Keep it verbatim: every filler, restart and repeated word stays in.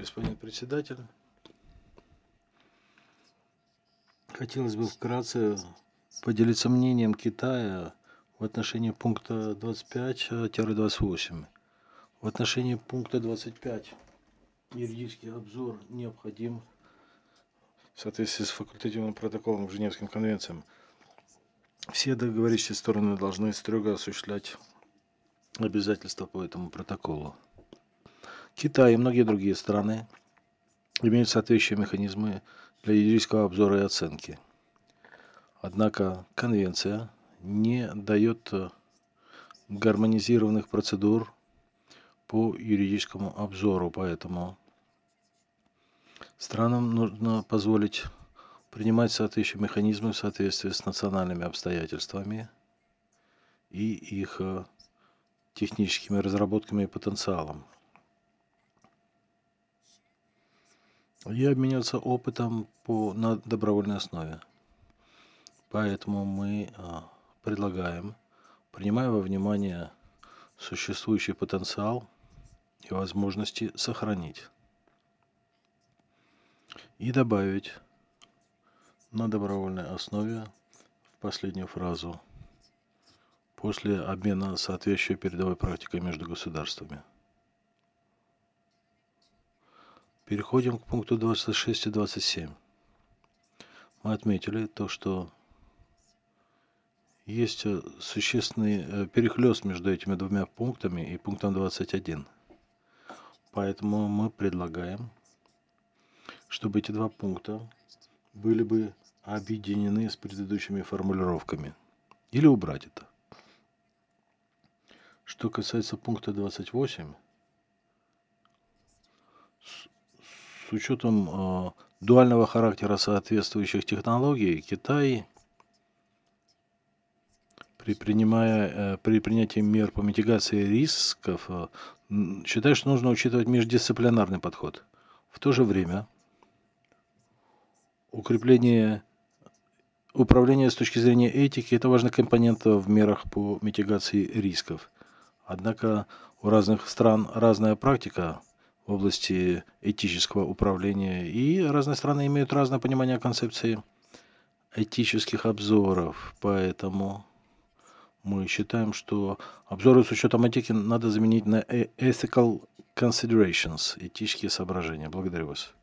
Господин председатель, хотелось бы вкратце поделиться мнением Китая в отношении пункта двадцать пять двадцать восемь. В отношении пункта двадцать пять юридический обзор необходим в соответствии с факультативным протоколом к Женевским конвенциям. Все договорившиеся стороны должны строго осуществлять обязательства по этому протоколу. Китай и многие другие страны имеют соответствующие механизмы для юридического обзора и оценки. Однако конвенция не дает гармонизированных процедур по юридическому обзору, поэтому странам нужно позволить принимать соответствующие механизмы в соответствии с национальными обстоятельствами и их техническими разработками и потенциалом. И обмениваться опытом по, на добровольной основе. Поэтому мы а, предлагаем, принимая во внимание существующий потенциал и возможности сохранить, и добавить на добровольной основе в последнюю фразу после обмена соответствующей передовой практикой между государствами. Переходим к пункту двадцать шесть и двадцать семь. Мы отметили то, что есть существенный перехлёст между этими двумя пунктами и пунктом двадцать один. Поэтому мы предлагаем, чтобы эти два пункта были бы объединены с предыдущими формулировками. Или убрать это. Что касается пункта двадцать восемь, с, с учетом э, дуального характера соответствующих технологий, Китай при, принимая, э, при принятии мер по митигации рисков э, считает, что нужно учитывать междисциплинарный подход. В то же время укрепление управления с точки зрения этики – это важный компонент в мерах по митигации рисков. Однако у разных стран разная практика в области этического управления, и разные страны имеют разное понимание концепции этических обзоров. Поэтому мы считаем, что обзоры с учетом этики надо заменить на ethical considerations, этические соображения. Благодарю вас.